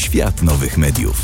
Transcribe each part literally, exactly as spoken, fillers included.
Świat nowych mediów.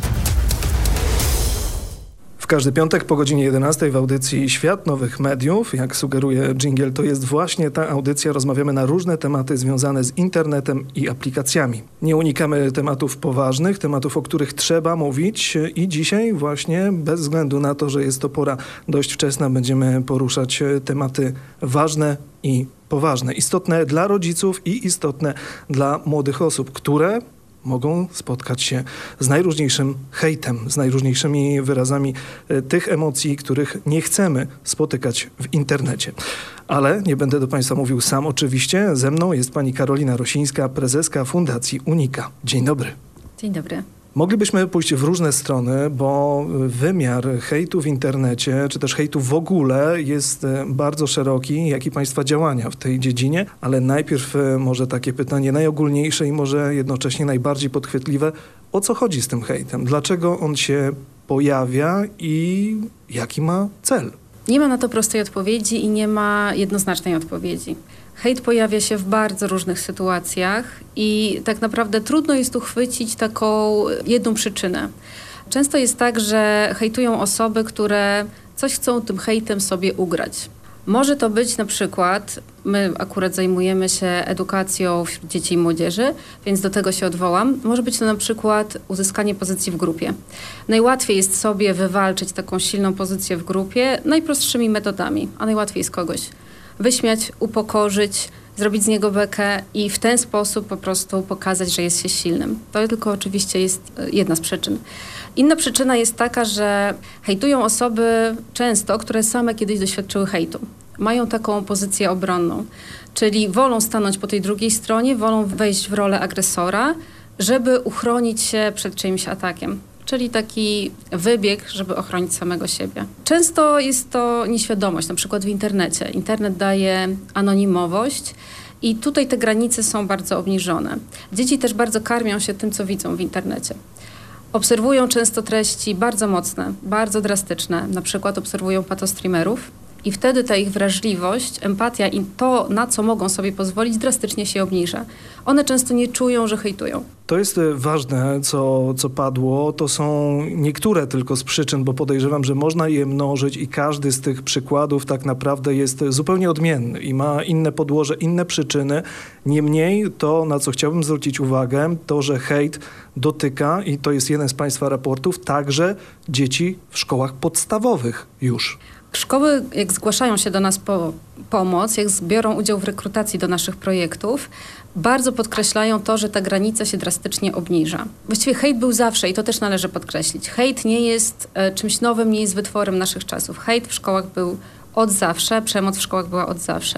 W każdy piątek po godzinie jedenastej w audycji Świat Nowych Mediów, jak sugeruje dżingiel, to jest właśnie ta audycja. Rozmawiamy na różne tematy związane z internetem i aplikacjami. Nie unikamy tematów poważnych, tematów, o których trzeba mówić i dzisiaj właśnie bez względu na to, że jest to pora dość wczesna, będziemy poruszać tematy ważne i poważne. Istotne dla rodziców i istotne dla młodych osób, które mogą spotkać się z najróżniejszym hejtem, z najróżniejszymi wyrazami tych emocji, których nie chcemy spotykać w internecie. Ale nie będę do Państwa mówił sam oczywiście. Ze mną jest pani Karolina Rosińska, prezeska Fundacji Unika. Dzień dobry. Dzień dobry. Moglibyśmy pójść w różne strony, bo wymiar hejtu w internecie, czy też hejtu w ogóle jest bardzo szeroki, jak i Państwa działania w tej dziedzinie, ale najpierw może takie pytanie najogólniejsze i może jednocześnie najbardziej podchwytliwe. O co chodzi z tym hejtem? Dlaczego on się pojawia i jaki ma cel? Nie ma na to prostej odpowiedzi i nie ma jednoznacznej odpowiedzi. Hejt pojawia się w bardzo różnych sytuacjach i tak naprawdę trudno jest uchwycić taką jedną przyczynę. Często jest tak, że hejtują osoby, które coś chcą tym hejtem sobie ugrać. Może to być na przykład, my akurat zajmujemy się edukacją wśród dzieci i młodzieży, więc do tego się odwołam. Może być to na przykład uzyskanie pozycji w grupie. Najłatwiej jest sobie wywalczyć taką silną pozycję w grupie najprostszymi metodami, a najłatwiej jest kogoś wyśmiać, upokorzyć, zrobić z niego bekę i w ten sposób po prostu pokazać, że jest się silnym. To tylko oczywiście jest jedna z przyczyn. Inna przyczyna jest taka, że hejtują osoby często, które same kiedyś doświadczyły hejtu. Mają taką pozycję obronną, czyli wolą stanąć po tej drugiej stronie, wolą wejść w rolę agresora, żeby uchronić się przed czyimś atakiem. Czyli taki wybieg, żeby ochronić samego siebie. Często jest to nieświadomość, na przykład w internecie. Internet daje anonimowość i tutaj te granice są bardzo obniżone. Dzieci też bardzo karmią się tym, co widzą w internecie. Obserwują często treści bardzo mocne, bardzo drastyczne. Na przykład obserwują patostreamerów i wtedy ta ich wrażliwość, empatia i to, na co mogą sobie pozwolić, drastycznie się obniża. One często nie czują, że hejtują. To jest ważne, co, co padło. To są niektóre tylko z przyczyn, bo podejrzewam, że można je mnożyć i każdy z tych przykładów tak naprawdę jest zupełnie odmienny i ma inne podłoże, inne przyczyny. Niemniej to, na co chciałbym zwrócić uwagę, to, że hejt dotyka, i to jest jeden z Państwa raportów, także dzieci w szkołach podstawowych już. Szkoły, jak zgłaszają się do nas po pomoc, jak biorą udział w rekrutacji do naszych projektów, bardzo podkreślają to, że ta granica się drastycznie obniża. Właściwie hejt był zawsze i to też należy podkreślić. Hejt nie jest e, czymś nowym, nie jest wytworem naszych czasów. Hejt w szkołach był od zawsze, przemoc w szkołach była od zawsze.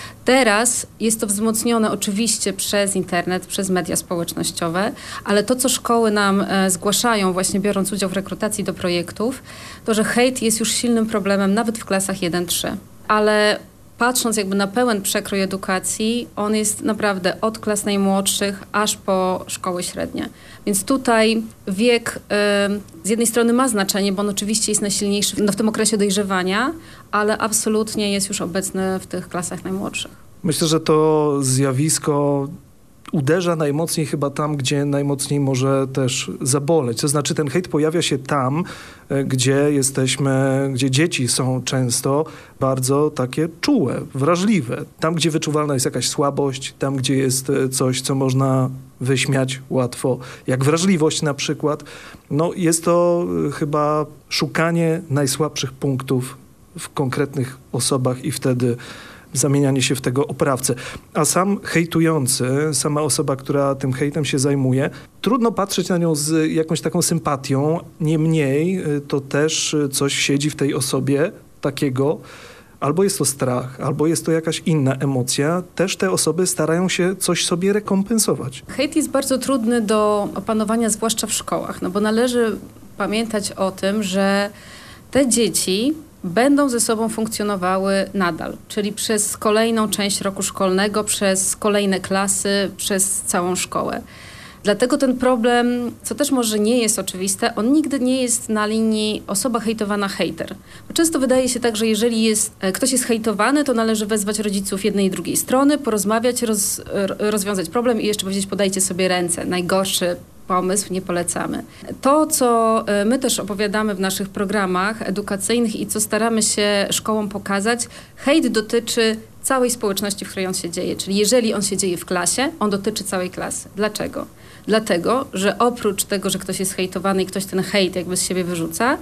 Teraz jest to wzmocnione oczywiście przez internet, przez media społecznościowe, ale to, co szkoły nam e, zgłaszają, właśnie biorąc udział w rekrutacji do projektów, to, że hejt jest już silnym problemem nawet w klasach jeden trzy. Ale patrząc jakby na pełen przekrój edukacji, on jest naprawdę od klas najmłodszych aż po szkoły średnie. Więc tutaj wiek y, z jednej strony ma znaczenie, bo on oczywiście jest najsilniejszy no, w tym okresie dojrzewania, ale absolutnie jest już obecny w tych klasach najmłodszych. Myślę, że to zjawisko uderza najmocniej chyba tam, gdzie najmocniej może też zaboleć. To znaczy ten hejt pojawia się tam, gdzie jesteśmy, gdzie dzieci są często bardzo takie czułe, wrażliwe. Tam, gdzie wyczuwalna jest jakaś słabość, tam, gdzie jest coś, co można wyśmiać łatwo, jak wrażliwość na przykład. No jest to chyba szukanie najsłabszych punktów w konkretnych osobach i wtedy zamienianie się w tego oprawcę. A sam hejtujący, sama osoba, która tym hejtem się zajmuje, trudno patrzeć na nią z jakąś taką sympatią. Niemniej to też coś siedzi w tej osobie takiego, albo jest to strach, albo jest to jakaś inna emocja. Też te osoby starają się coś sobie rekompensować. Hejt jest bardzo trudny do opanowania, zwłaszcza w szkołach, no bo należy pamiętać o tym, że te dzieci będą ze sobą funkcjonowały nadal, czyli przez kolejną część roku szkolnego, przez kolejne klasy, przez całą szkołę. Dlatego ten problem, co też może nie jest oczywiste, on nigdy nie jest na linii osoba hejtowana, hejter. Bo często wydaje się tak, że jeżeli jest, ktoś jest hejtowany, to należy wezwać rodziców jednej i drugiej strony, porozmawiać, roz, rozwiązać problem i jeszcze powiedzieć, podajcie sobie ręce. Najgorszy pomysł, nie polecamy. To, co my też opowiadamy w naszych programach edukacyjnych i co staramy się szkołom pokazać, hejt dotyczy całej społeczności, w której on się dzieje. Czyli jeżeli on się dzieje w klasie, on dotyczy całej klasy. Dlaczego? Dlatego, że oprócz tego, że ktoś jest hejtowany i ktoś ten hejt jakby z siebie wyrzuca,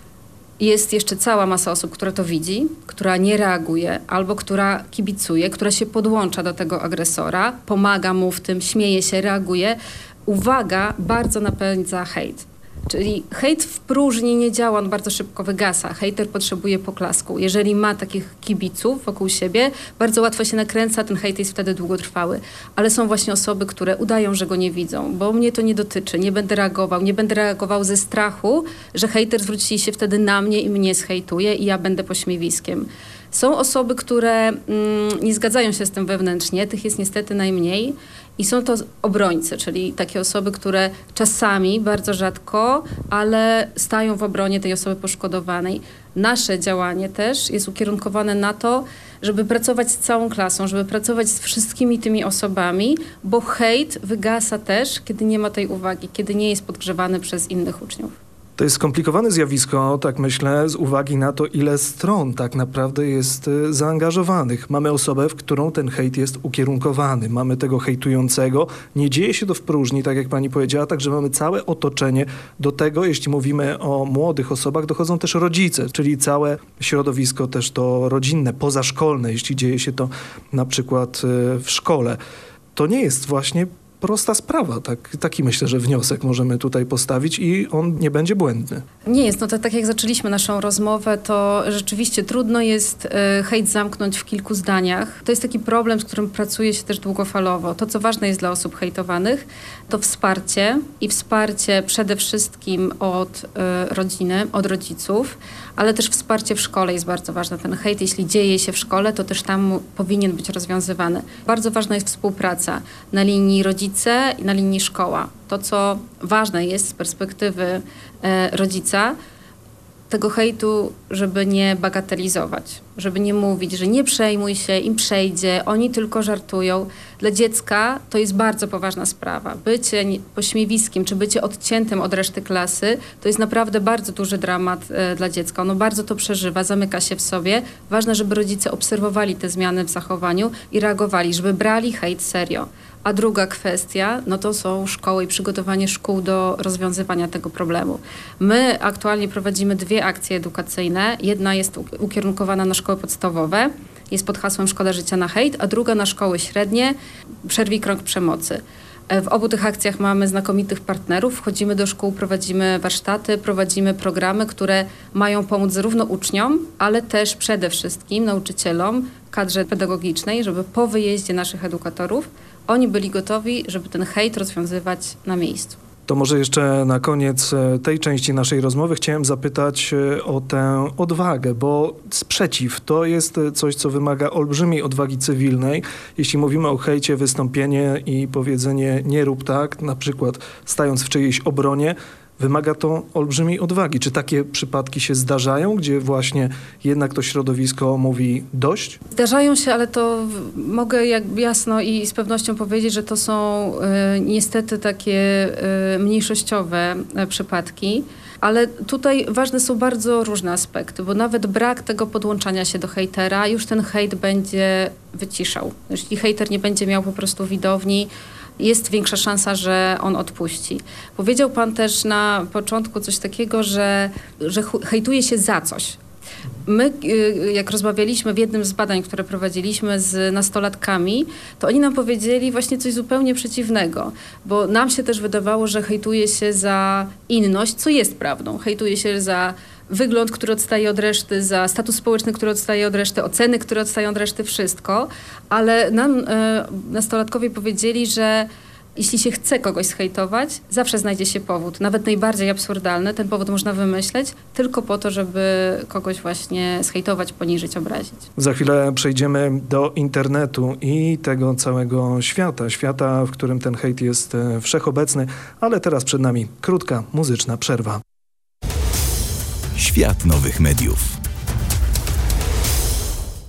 jest jeszcze cała masa osób, która to widzi, która nie reaguje albo która kibicuje, która się podłącza do tego agresora, pomaga mu w tym, śmieje się, reaguje. Uwaga bardzo napędza hejt. Czyli hejt w próżni nie działa, on bardzo szybko wygasa. Hejter potrzebuje poklasku. Jeżeli ma takich kibiców wokół siebie, bardzo łatwo się nakręca, ten hejt jest wtedy długotrwały. Ale są właśnie osoby, które udają, że go nie widzą, bo mnie to nie dotyczy, nie będę reagował, nie będę reagował ze strachu, że hejter zwróci się wtedy na mnie i mnie zhejtuje i ja będę pośmiewiskiem. Są osoby, które mm, nie zgadzają się z tym wewnętrznie, tych jest niestety najmniej i są to obrońcy, czyli takie osoby, które czasami, bardzo rzadko, ale stają w obronie tej osoby poszkodowanej. Nasze działanie też jest ukierunkowane na to, żeby pracować z całą klasą, żeby pracować z wszystkimi tymi osobami, bo hejt wygasa też, kiedy nie ma tej uwagi, kiedy nie jest podgrzewany przez innych uczniów. To jest skomplikowane zjawisko, tak myślę, z uwagi na to, ile stron tak naprawdę jest y, zaangażowanych. Mamy osobę, w którą ten hejt jest ukierunkowany. Mamy tego hejtującego. Nie dzieje się to w próżni, tak jak pani powiedziała, także mamy całe otoczenie. Do tego, jeśli mówimy o młodych osobach, dochodzą też rodzice, czyli całe środowisko też to rodzinne, pozaszkolne, jeśli dzieje się to na przykład y, w szkole. To nie jest właśnie prosta sprawa. Tak, taki myślę, że wniosek możemy tutaj postawić i on nie będzie błędny. Nie jest. No to tak jak zaczęliśmy naszą rozmowę, to rzeczywiście trudno jest y, hejt zamknąć w kilku zdaniach. To jest taki problem, z którym pracuje się też długofalowo. To, co ważne jest dla osób hejtowanych, to wsparcie i wsparcie przede wszystkim od y, rodziny, od rodziców, ale też wsparcie w szkole jest bardzo ważne. Ten hejt, jeśli dzieje się w szkole, to też tam powinien być rozwiązywany. Bardzo ważna jest współpraca na linii rodzice i na linii szkoła. To, co ważne jest z perspektywy e, rodzica, tego hejtu, żeby nie bagatelizować, żeby nie mówić, że nie przejmuj się, im przejdzie, oni tylko żartują. Dla dziecka to jest bardzo poważna sprawa. Bycie pośmiewiskiem, czy bycie odciętym od reszty klasy, to jest naprawdę bardzo duży dramat e, dla dziecka. Ono bardzo to przeżywa, zamyka się w sobie. Ważne, żeby rodzice obserwowali te zmiany w zachowaniu i reagowali, żeby brali hejt serio. A druga kwestia, no to są szkoły i przygotowanie szkół do rozwiązywania tego problemu. My aktualnie prowadzimy dwie akcje edukacyjne. Jedna jest ukierunkowana na szkoły podstawowe, jest pod hasłem Szkoda życia na hejt, a druga na szkoły średnie, Przerwij krąg przemocy. W obu tych akcjach mamy znakomitych partnerów. Wchodzimy do szkół, prowadzimy warsztaty, prowadzimy programy, które mają pomóc zarówno uczniom, ale też przede wszystkim nauczycielom, kadrze pedagogicznej, żeby po wyjeździe naszych edukatorów oni byli gotowi, żeby ten hejt rozwiązywać na miejscu. To może jeszcze na koniec tej części naszej rozmowy chciałem zapytać o tę odwagę, bo sprzeciw to jest coś, co wymaga olbrzymiej odwagi cywilnej. Jeśli mówimy o hejcie, wystąpienie i powiedzenie nie rób tak, na przykład stając w czyjejś obronie, wymaga to olbrzymiej odwagi. Czy takie przypadki się zdarzają, gdzie właśnie jednak to środowisko mówi dość? Zdarzają się, ale to mogę jak jasno i z pewnością powiedzieć, że to są y, niestety takie y, mniejszościowe y, przypadki. Ale tutaj ważne są bardzo różne aspekty, bo nawet brak tego podłączania się do hejtera już ten hejt będzie wyciszał. Jeśli hejter nie będzie miał po prostu widowni, jest większa szansa, że on odpuści. Powiedział pan też na początku coś takiego, że, że hejtuje się za coś. My, jak rozmawialiśmy w jednym z badań, które prowadziliśmy z nastolatkami, to oni nam powiedzieli właśnie coś zupełnie przeciwnego, bo nam się też wydawało, że hejtuje się za inność, co jest prawdą. Hejtuje się za wygląd, który odstaje od reszty, za status społeczny, który odstaje od reszty, oceny, które odstają od reszty, wszystko. Ale nam e, nastolatkowie powiedzieli, że jeśli się chce kogoś zhejtować, zawsze znajdzie się powód. Nawet najbardziej absurdalny, ten powód można wymyśleć tylko po to, żeby kogoś właśnie zhejtować, poniżyć, obrazić. Za chwilę przejdziemy do internetu i tego całego świata. Świata, w którym ten hejt jest wszechobecny, ale teraz przed nami krótka muzyczna przerwa. Świat nowych mediów. W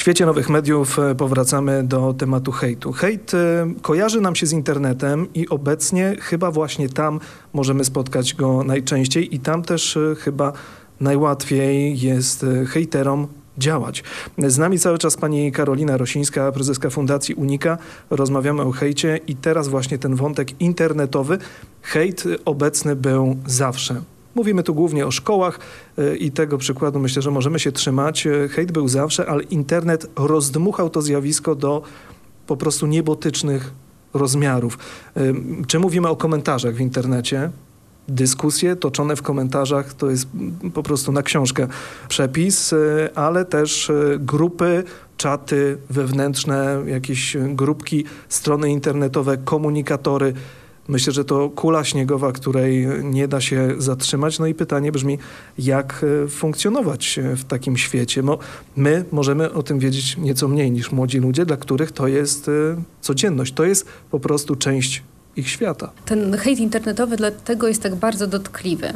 świecie nowych mediów powracamy do tematu hejtu. Hejt kojarzy nam się z internetem i obecnie chyba właśnie tam możemy spotkać go najczęściej i tam też chyba najłatwiej jest hejterom działać. Z nami cały czas pani Karolina Rosińska, prezeska Fundacji Unika. Rozmawiamy o hejcie i teraz właśnie ten wątek internetowy. Hejt obecny był zawsze. Mówimy tu głównie o szkołach i tego przykładu myślę, że możemy się trzymać. Hejt był zawsze, ale internet rozdmuchał to zjawisko do po prostu niebotycznych rozmiarów. Czy mówimy o komentarzach w internecie? Dyskusje toczone w komentarzach to jest po prostu na książkę przepis, ale też grupy, czaty wewnętrzne, jakieś grupki, strony internetowe, komunikatory. Myślę, że to kula śniegowa, której nie da się zatrzymać. No i pytanie brzmi, jak funkcjonować w takim świecie? No, my możemy o tym wiedzieć nieco mniej niż młodzi ludzie, dla których to jest codzienność. To jest po prostu część ich świata. Ten hejt internetowy dlatego jest tak bardzo dotkliwy,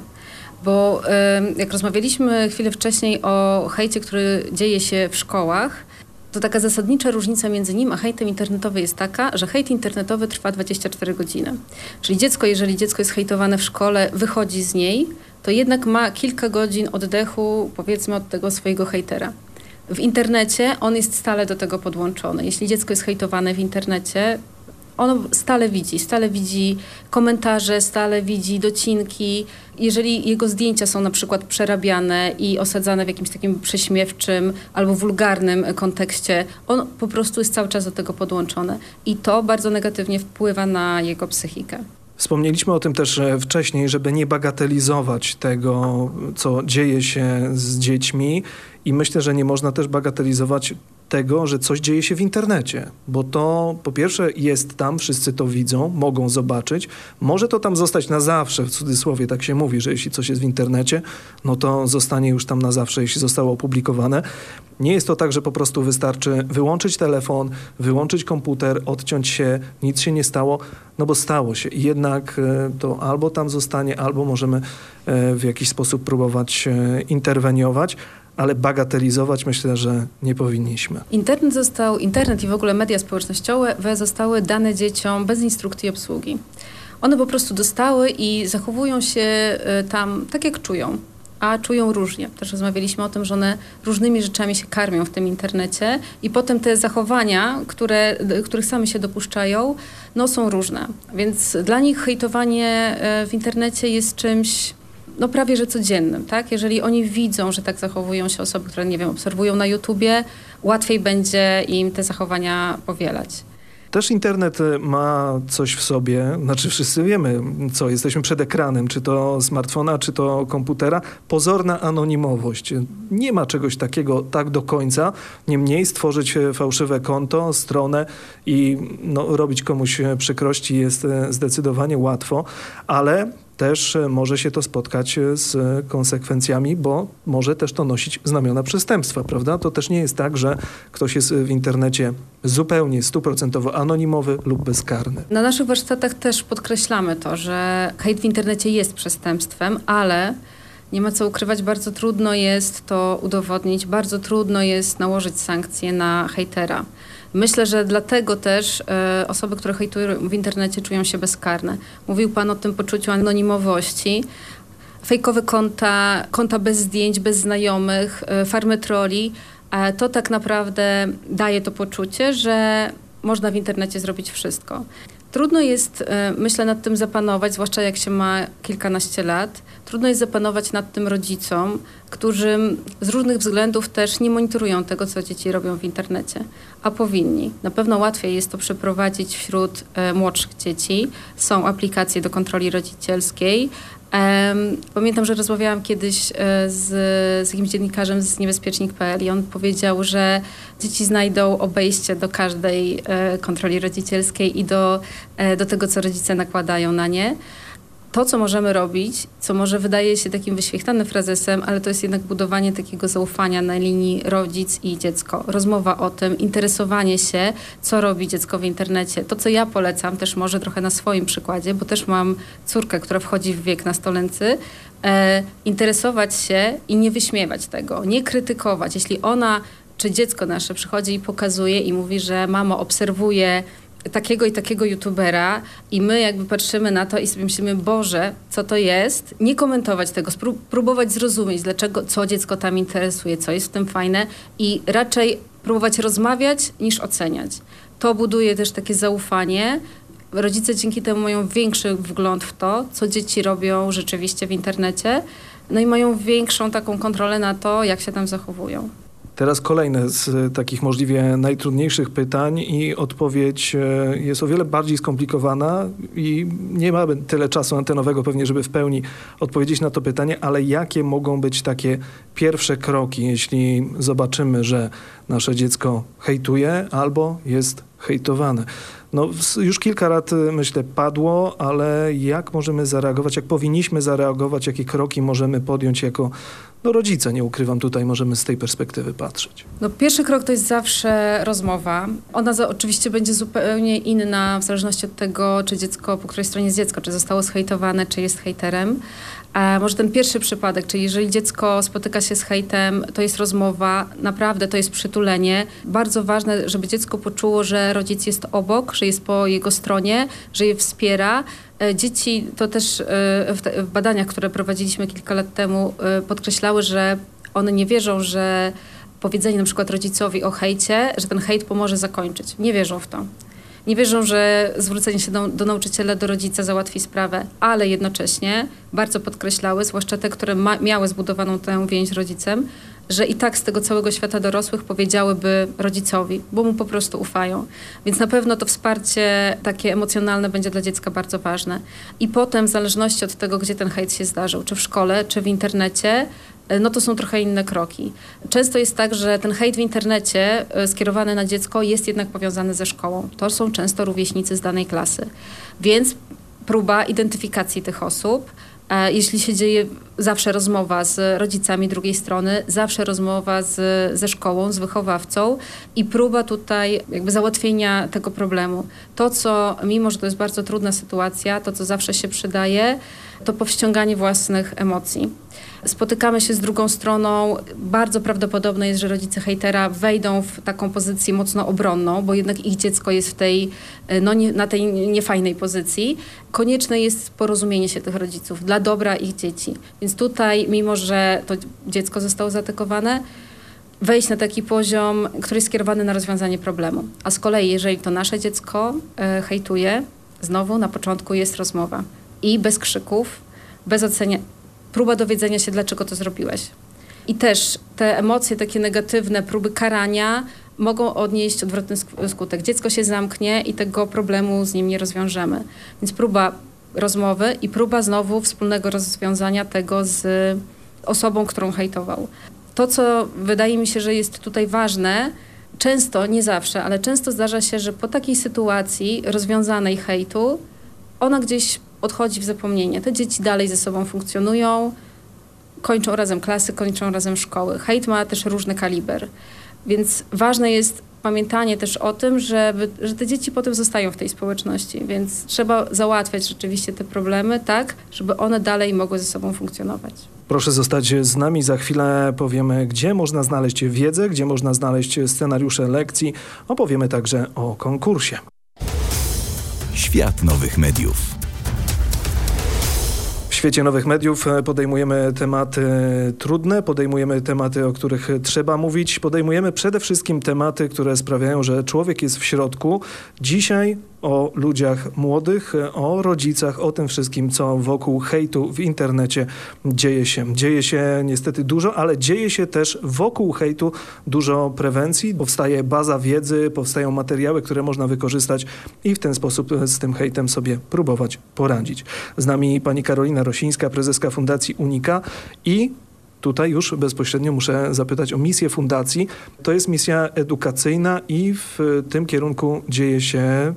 bo jak rozmawialiśmy chwilę wcześniej o hejcie, który dzieje się w szkołach, to taka zasadnicza różnica między nim a hejtem internetowym jest taka, że hejt internetowy trwa dwadzieścia cztery godziny. Czyli dziecko, jeżeli dziecko jest hejtowane w szkole, wychodzi z niej, to jednak ma kilka godzin oddechu, powiedzmy, od tego swojego hejtera. W internecie on jest stale do tego podłączony. Jeśli dziecko jest hejtowane w internecie, ono stale widzi, stale widzi komentarze, stale widzi docinki. Jeżeli jego zdjęcia są na przykład przerabiane i osadzane w jakimś takim prześmiewczym albo wulgarnym kontekście, on po prostu jest cały czas do tego podłączony. I to bardzo negatywnie wpływa na jego psychikę. Wspomnieliśmy o tym też wcześniej, żeby nie bagatelizować tego, co dzieje się z dziećmi i myślę, że nie można też bagatelizować tego, że coś dzieje się w internecie, bo to po pierwsze jest tam, wszyscy to widzą, mogą zobaczyć, może to tam zostać na zawsze, w cudzysłowie tak się mówi, że jeśli coś jest w internecie, no to zostanie już tam na zawsze, jeśli zostało opublikowane. Nie jest to tak, że po prostu wystarczy wyłączyć telefon, wyłączyć komputer, odciąć się, nic się nie stało, no bo stało się i jednak to albo tam zostanie, albo możemy w jakiś sposób próbować interweniować, ale bagatelizować myślę, że nie powinniśmy. Internet został, internet i w ogóle media społecznościowe zostały dane dzieciom bez instrukcji obsługi. One po prostu dostały i zachowują się tam tak, jak czują, a czują różnie. Też rozmawialiśmy o tym, że one różnymi rzeczami się karmią w tym internecie i potem te zachowania, które, których same się dopuszczają, no są różne. Więc dla nich hejtowanie w internecie jest czymś no prawie że codziennym, tak? Jeżeli oni widzą, że tak zachowują się osoby, które, nie wiem, obserwują na YouTubie, łatwiej będzie im te zachowania powielać. Też internet ma coś w sobie, znaczy wszyscy wiemy, co jesteśmy przed ekranem, czy to smartfona, czy to komputera. Pozorna anonimowość. Nie ma czegoś takiego tak do końca. Niemniej stworzyć fałszywe konto, stronę i no, robić komuś przykrości jest zdecydowanie łatwo, ale też może się to spotkać z konsekwencjami, bo może też to nosić znamiona przestępstwa, prawda? To też nie jest tak, że ktoś jest w internecie zupełnie stuprocentowo anonimowy lub bezkarny. Na naszych warsztatach też podkreślamy to, że hejt w internecie jest przestępstwem, ale nie ma co ukrywać, bardzo trudno jest to udowodnić, bardzo trudno jest nałożyć sankcje na hejtera. Myślę, że dlatego też e, osoby, które hejtują w internecie, czują się bezkarne. Mówił pan o tym poczuciu anonimowości. Fejkowe konta, konta bez zdjęć, bez znajomych, e, farmy troli, e, to tak naprawdę daje to poczucie, że można w internecie zrobić wszystko. Trudno jest, myślę, nad tym zapanować, zwłaszcza jak się ma kilkanaście lat. Trudno jest zapanować nad tym rodzicom, którzy z różnych względów też nie monitorują tego, co dzieci robią w internecie, a powinni. Na pewno łatwiej jest to przeprowadzić wśród młodszych dzieci. Są aplikacje do kontroli rodzicielskiej. Pamiętam, że rozmawiałam kiedyś z, z jakimś dziennikarzem z niebezpiecznik kropka pe el i on powiedział, że dzieci znajdą obejście do każdej kontroli rodzicielskiej i do, do tego, co rodzice nakładają na nie. To, co możemy robić, co może wydaje się takim wyświechtanym frazesem, ale to jest jednak budowanie takiego zaufania na linii rodzic i dziecko. Rozmowa o tym, interesowanie się, co robi dziecko w internecie. To, co ja polecam, też może trochę na swoim przykładzie, bo też mam córkę, która wchodzi w wiek nastolency, e, interesować się i nie wyśmiewać tego, nie krytykować. Jeśli ona czy dziecko nasze przychodzi i pokazuje i mówi, że mamo, obserwuje takiego i takiego youtubera i my jakby patrzymy na to i sobie myślimy, Boże, co to jest? Nie komentować tego, spró- próbować zrozumieć, dlaczego, co dziecko tam interesuje, co jest w tym fajne i raczej próbować rozmawiać niż oceniać. To buduje też takie zaufanie. Rodzice dzięki temu mają większy wgląd w to, co dzieci robią rzeczywiście w internecie, no i mają większą taką kontrolę na to, jak się tam zachowują. Teraz kolejne z takich możliwie najtrudniejszych pytań i odpowiedź jest o wiele bardziej skomplikowana i nie mamy tyle czasu antenowego pewnie, żeby w pełni odpowiedzieć na to pytanie, ale jakie mogą być takie pierwsze kroki, jeśli zobaczymy, że nasze dziecko hejtuje albo jest hejtowane? No, już kilka lat, myślę, padło, ale jak możemy zareagować, jak powinniśmy zareagować, jakie kroki możemy podjąć jako no, rodzice, nie ukrywam, tutaj możemy z tej perspektywy patrzeć. No, pierwszy krok to jest zawsze rozmowa. Ona za, oczywiście będzie zupełnie inna w zależności od tego, czy dziecko, po której stronie jest dziecko, czy zostało zhejtowane, czy jest hejterem. A może ten pierwszy przypadek, czyli jeżeli dziecko spotyka się z hejtem, to jest rozmowa, naprawdę to jest przytulenie. Bardzo ważne, żeby dziecko poczuło, że rodzic jest obok, że jest po jego stronie, że je wspiera. Dzieci to też w, te, w badaniach, które prowadziliśmy kilka lat temu, podkreślały, że one nie wierzą, że powiedzenie na przykład rodzicowi o hejcie, że ten hejt pomoże zakończyć. Nie wierzą w to. Nie wierzą, że zwrócenie się do, do nauczyciela, do rodzica załatwi sprawę, ale jednocześnie bardzo podkreślały, zwłaszcza te, które ma, miały zbudowaną tę więź z rodzicem, że i tak z tego całego świata dorosłych powiedziałyby rodzicowi, bo mu po prostu ufają. Więc na pewno to wsparcie takie emocjonalne będzie dla dziecka bardzo ważne. I potem w zależności od tego, gdzie ten hejt się zdarzył, czy w szkole, czy w internecie, no to są trochę inne kroki. Często jest tak, że ten hejt w internecie skierowany na dziecko jest jednak powiązany ze szkołą. To są często rówieśnicy z danej klasy. Więc próba identyfikacji tych osób, jeśli się dzieje zawsze rozmowa z rodzicami drugiej strony, zawsze rozmowa z, ze szkołą, z wychowawcą i próba tutaj jakby załatwienia tego problemu. To, co, mimo że to jest bardzo trudna sytuacja, to, co zawsze się przydaje, to powściąganie własnych emocji. Spotykamy się z drugą stroną. Bardzo prawdopodobne jest, że rodzice hejtera wejdą w taką pozycję mocno obronną, bo jednak ich dziecko jest w tej, no nie, na tej niefajnej pozycji. Konieczne jest porozumienie się tych rodziców dla dobra ich dzieci. Więc tutaj, mimo że to dziecko zostało zaatakowane, wejść na taki poziom, który jest skierowany na rozwiązanie problemu. A z kolei, jeżeli to nasze dziecko e, hejtuje, znowu na początku jest rozmowa. I bez krzyków, bez ocenia, próba dowiedzenia się, dlaczego to zrobiłeś. I też te emocje takie negatywne, próby karania mogą odnieść odwrotny skutek. Dziecko się zamknie i tego problemu z nim nie rozwiążemy. Więc próba rozmowy i próba znowu wspólnego rozwiązania tego z osobą, którą hejtował. To, co wydaje mi się, że jest tutaj ważne, często, nie zawsze, ale często zdarza się, że po takiej sytuacji rozwiązanej hejtu, ona gdzieś odchodzi w zapomnienie. Te dzieci dalej ze sobą funkcjonują, kończą razem klasy, kończą razem szkoły. Hejt ma też różny kaliber. Więc ważne jest pamiętanie też o tym, żeby, że te dzieci potem zostają w tej społeczności. Więc trzeba załatwiać rzeczywiście te problemy tak, żeby one dalej mogły ze sobą funkcjonować. Proszę zostać z nami. Za chwilę powiemy, gdzie można znaleźć wiedzę, gdzie można znaleźć scenariusze lekcji. Opowiemy także o konkursie. Świat nowych mediów. W świecie nowych mediów podejmujemy tematy trudne, podejmujemy tematy, o których trzeba mówić, podejmujemy przede wszystkim tematy, które sprawiają, że człowiek jest w środku. Dzisiaj o ludziach młodych, o rodzicach, o tym wszystkim, co wokół hejtu w internecie dzieje się. Dzieje się niestety dużo, ale dzieje się też wokół hejtu dużo prewencji. Powstaje baza wiedzy, powstają materiały, które można wykorzystać i w ten sposób z tym hejtem sobie próbować poradzić. Z nami pani Karolina Rosińska, prezeska Fundacji Unika i tutaj już bezpośrednio muszę zapytać o misję fundacji. To jest misja edukacyjna i w tym kierunku dzieje się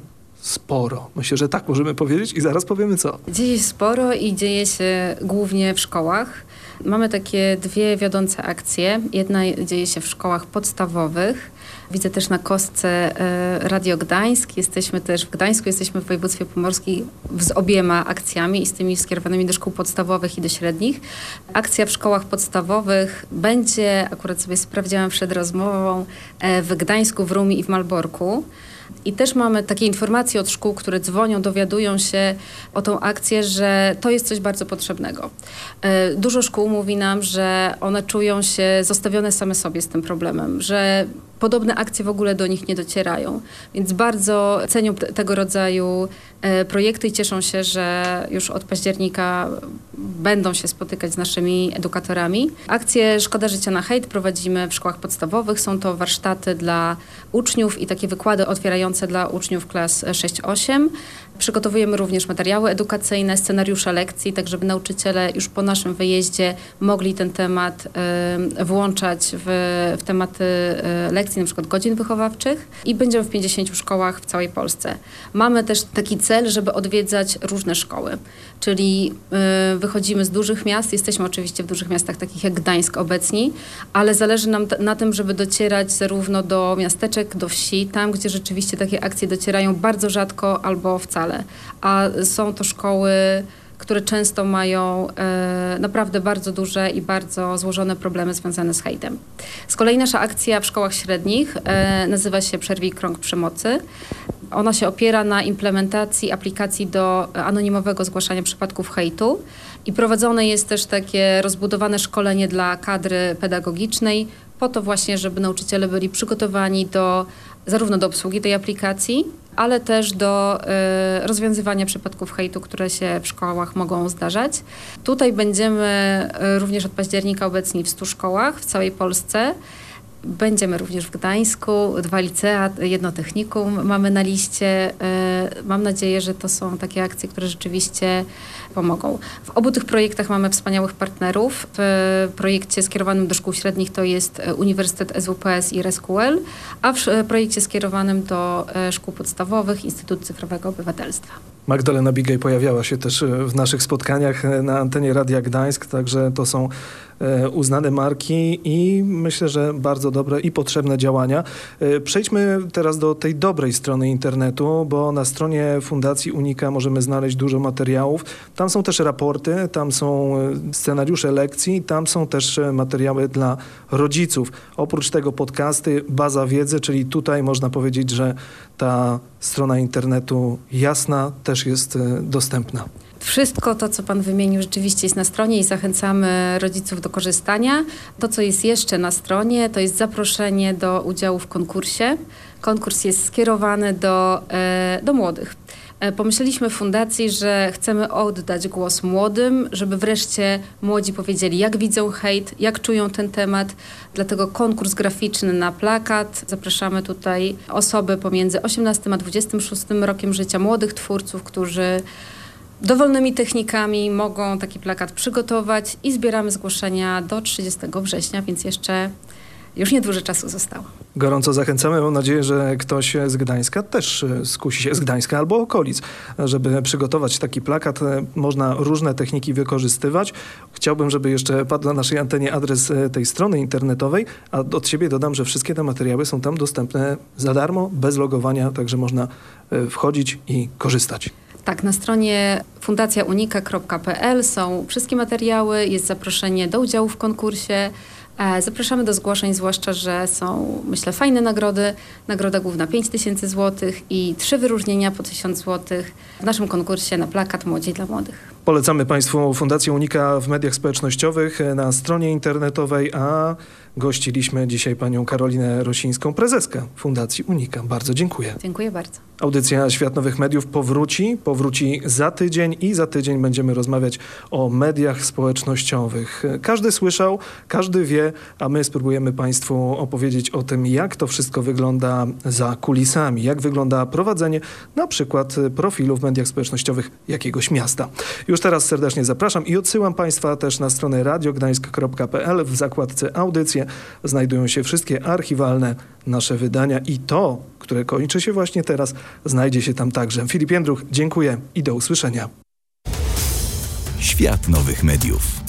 sporo. Myślę, że tak możemy powiedzieć i zaraz powiemy co. Dzieje się sporo i dzieje się głównie w szkołach. Mamy takie dwie wiodące akcje. Jedna dzieje się w szkołach podstawowych. Widzę też na kostce e, Radio Gdańsk. Jesteśmy też w Gdańsku, jesteśmy w województwie pomorskim z obiema akcjami i z tymi skierowanymi do szkół podstawowych i do średnich. Akcja w szkołach podstawowych będzie, akurat sobie sprawdziłam przed rozmową, e, w Gdańsku, w Rumi i w Malborku. I też mamy takie informacje od szkół, które dzwonią, dowiadują się o tą akcję, że to jest coś bardzo potrzebnego. E, dużo szkół mówi nam, że one czują się zostawione same sobie z tym problemem, że podobne akcje w ogóle do nich nie docierają. Więc bardzo cenią te, tego rodzaju e, projekty i cieszą się, że już od października będą się spotykać z naszymi edukatorami. Akcję Szkoda Życia na hejt prowadzimy w szkołach podstawowych. Są to warsztaty dla uczniów i takie wykłady otwierające dla uczniów klas sześć osiem. Przygotowujemy również materiały edukacyjne, scenariusze lekcji, tak żeby nauczyciele już po naszym wyjeździe mogli ten temat y, włączać w, w tematy y, lekcji, na przykład godzin wychowawczych i będziemy w pięćdziesięciu szkołach w całej Polsce. Mamy też taki cel, żeby odwiedzać różne szkoły, czyli y, wychodzimy z dużych miast, jesteśmy oczywiście w dużych miastach takich jak Gdańsk obecni, ale zależy nam t- na tym, żeby docierać zarówno do miasteczek, do wsi, tam gdzie rzeczywiście takie akcje docierają bardzo rzadko albo wcale. A są to szkoły, które często mają e, naprawdę bardzo duże i bardzo złożone problemy związane z hejtem. Z kolei nasza akcja w szkołach średnich e, nazywa się Przerwij krąg przemocy. Ona się opiera na implementacji aplikacji do anonimowego zgłaszania przypadków hejtu i prowadzone jest też takie rozbudowane szkolenie dla kadry pedagogicznej po to właśnie, żeby nauczyciele byli przygotowani do zarówno do obsługi tej aplikacji, ale też do y, rozwiązywania przypadków hejtu, które się w szkołach mogą zdarzać. Tutaj będziemy y, również od października obecni w stu szkołach w całej Polsce. Będziemy również w Gdańsku, dwa licea, jedno technikum mamy na liście. Mam nadzieję, że to są takie akcje, które rzeczywiście pomogą. W obu tych projektach mamy wspaniałych partnerów. W projekcie skierowanym do szkół średnich to jest Uniwersytet S W P S i R S Q L, a w projekcie skierowanym do szkół podstawowych Instytut Cyfrowego Obywatelstwa. Magdalena Bigej pojawiała się też w naszych spotkaniach na antenie Radia Gdańsk, także to są uznane marki i myślę, że bardzo dobre i potrzebne działania. Przejdźmy teraz do tej dobrej strony internetu, bo na stronie Fundacji Unika możemy znaleźć dużo materiałów. Tam są też raporty, tam są scenariusze lekcji, tam są też materiały dla rodziców. Oprócz tego podcasty, baza wiedzy, czyli tutaj można powiedzieć, że ta strona internetu jasna też jest dostępna. Wszystko to, co pan wymienił, rzeczywiście jest na stronie i zachęcamy rodziców do korzystania. To, co jest jeszcze na stronie, to jest zaproszenie do udziału w konkursie. Konkurs jest skierowany do, e, do młodych. E, pomyśleliśmy w fundacji, że chcemy oddać głos młodym, żeby wreszcie młodzi powiedzieli, jak widzą hejt, jak czują ten temat. Dlatego konkurs graficzny na plakat. Zapraszamy tutaj osoby pomiędzy osiemnastym a dwudziestym szóstym rokiem życia, młodych twórców, którzy dowolnymi technikami mogą taki plakat przygotować i zbieramy zgłoszenia do trzydziestego września, więc jeszcze już niedużo czasu zostało. Gorąco zachęcamy. Mam nadzieję, że ktoś z Gdańska też skusi się, z Gdańska albo okolic, żeby przygotować taki plakat. Można różne techniki wykorzystywać. Chciałbym, żeby jeszcze padł na naszej antenie adres tej strony internetowej, a od siebie dodam, że wszystkie te materiały są tam dostępne za darmo, bez logowania, także można wchodzić i korzystać. Tak, na stronie fundacja unika kropka p l są wszystkie materiały, jest zaproszenie do udziału w konkursie. Zapraszamy do zgłoszeń, zwłaszcza, że są, myślę, fajne nagrody. Nagroda główna pięć tysięcy złotych i trzy wyróżnienia po tysiąc złotych w naszym konkursie na plakat Młodzi dla Młodych. Polecamy Państwu Fundację Unika w mediach społecznościowych, na stronie internetowej, a gościliśmy dzisiaj panią Karolinę Rosińską, prezeskę Fundacji Unika. Bardzo dziękuję. Dziękuję bardzo. Audycja Świat Nowych Mediów powróci, powróci za tydzień i za tydzień będziemy rozmawiać o mediach społecznościowych. Każdy słyszał, każdy wie, a my spróbujemy Państwu opowiedzieć o tym, jak to wszystko wygląda za kulisami, jak wygląda prowadzenie na przykład profilu w mediach społecznościowych jakiegoś miasta. Już Już teraz serdecznie zapraszam i odsyłam Państwa też na stronę radiogdańsk kropka p l. W zakładce audycje znajdują się wszystkie archiwalne nasze wydania i to, które kończy się właśnie teraz, znajdzie się tam także. Filip Jędruch, dziękuję i do usłyszenia. Świat nowych mediów.